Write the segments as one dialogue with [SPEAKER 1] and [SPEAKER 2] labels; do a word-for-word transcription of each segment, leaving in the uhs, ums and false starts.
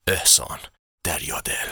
[SPEAKER 1] احسان دریادل.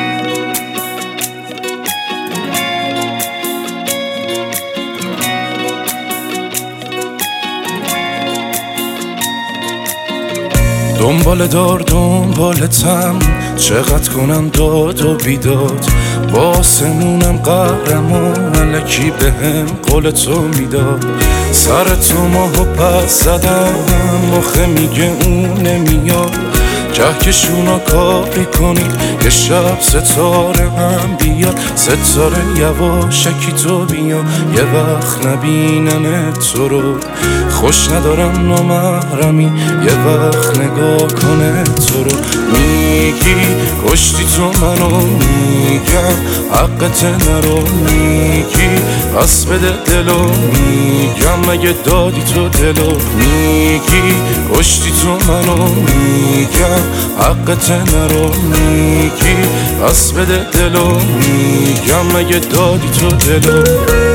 [SPEAKER 2] دنبال دار دنبالتم، چقدر کنم داد و بیداد، با آسمونم قهرمان الکی بهم قول تو میداد. سر تو ماهو پس زدم، مخه میگه اون نمیاد. کهکشونا کاری کنید یه شب ستاره هم بیاد. ستاره یواشکی تو بیا، یه وقت نبینم تو رو. خوش ندارم نامحرمی، یه وقت نگاه کنه تو رو. میگی کشتی تو منو، میگم حقت نرو. میگی پس بده دلو، میگم مگه دادی تو دلو. میگی کشتی تو منو، میگم حقت نرو. میگی پس بده دلو، میگم مگه دادی تو دلو.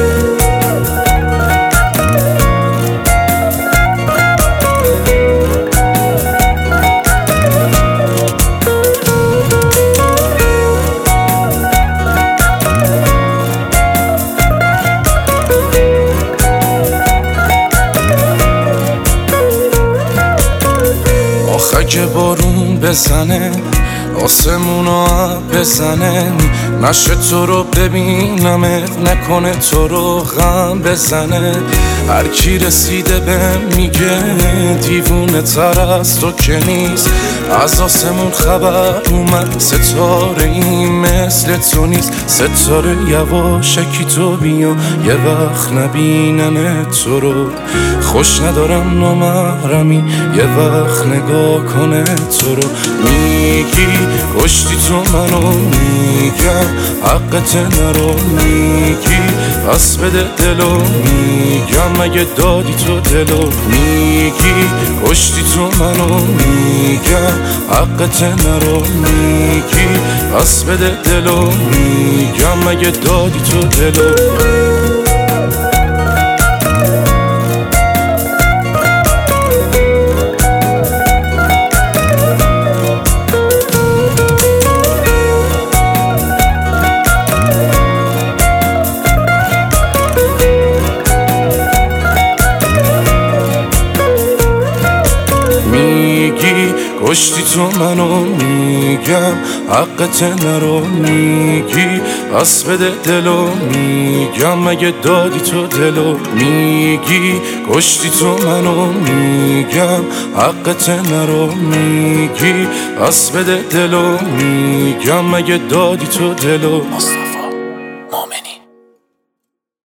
[SPEAKER 2] اگه بارون بزنه آسمونا بزنه، نشه تو رو ببینمت، نکنه تو رو غم بزنه. هر کی رسیده بهم میگه دیوونه تر از تو که نیست. از آسمون خبر اومد ستاره این مثل تو نیست. ستاره یواشکی تو بیا، یه وقت نبینم تو رو. خوش ندارم نامحرمی، یه وقت نگاه کنه تو رو. میگی کشتی تو منو، میگم حقت نرو. میگی پس بده دلو، میگم مگه دادی تو دلو. میگی کشتی تو منو، میگم حقت نرو. میگی پس بده دلو، میگم مگه دادی تو دلو. میگی کشتی تو منو، میگم حقت نرو. میگی پس بده دلو، میگم مگه دادی تو دلو. میگی کشتی تو منو، میگم حقت نرو. میگی پس بده دلو، میگم مگه دادی تو دلو.